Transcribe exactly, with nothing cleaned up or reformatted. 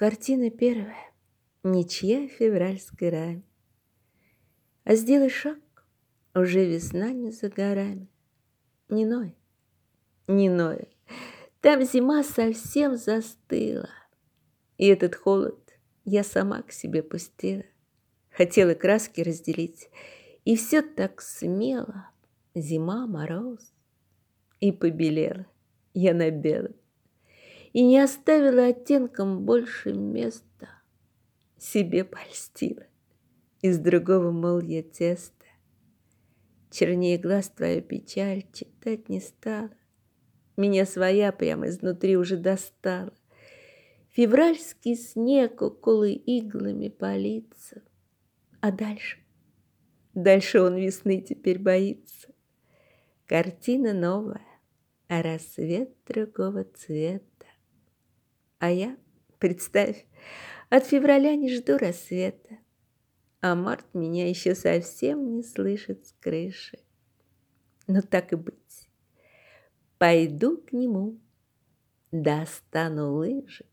Картина первая. Ничья в февральской раме. А сделай шаг, уже весна не за горами. Не ной, не ной, там зима совсем застыла. И этот холод я сама к себе пустила. Хотела краски разделить, и все так смело. Зима, мороз, и побелела я на белом. И не оставила оттенкам больше места. Себе польстила из другого, мол, я теста. Чернее глаз твою печаль читать не стала. Меня своя прямо изнутри уже достала. Февральский снег около иглами палится. А дальше? Дальше он весны теперь боится. Картина новая, а рассвет другого цвета. А я, представь, от февраля не жду рассвета, а март меня еще совсем не слышит с крыши. Но так и быть, пойду к нему, достану лыжи